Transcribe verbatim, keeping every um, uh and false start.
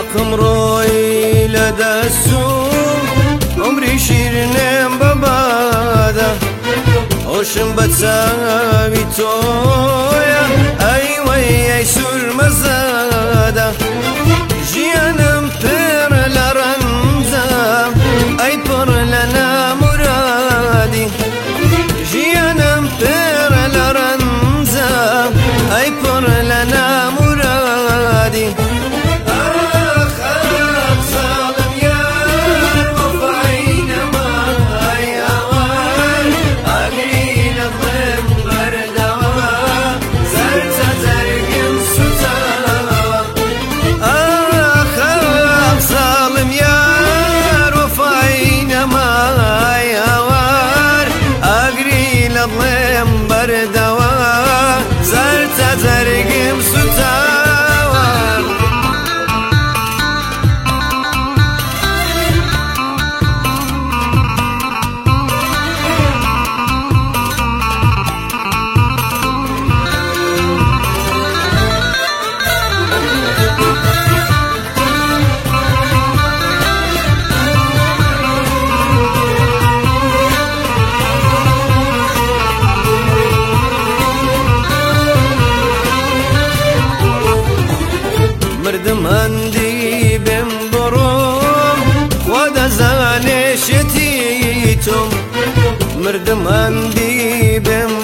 باقم روی لدسوم عمری شیرنم بباده هوشم بتساوی تویا ای وی ای سر مزاده جیانم پر لرنزم ای پر لنا مرادی جیانم پر لرنزم ای پر لنا مرادی ظلم بردوا زرت زرقم ستاوى مردم هندی بم بروم خود زانشتیتم مردم هندی بم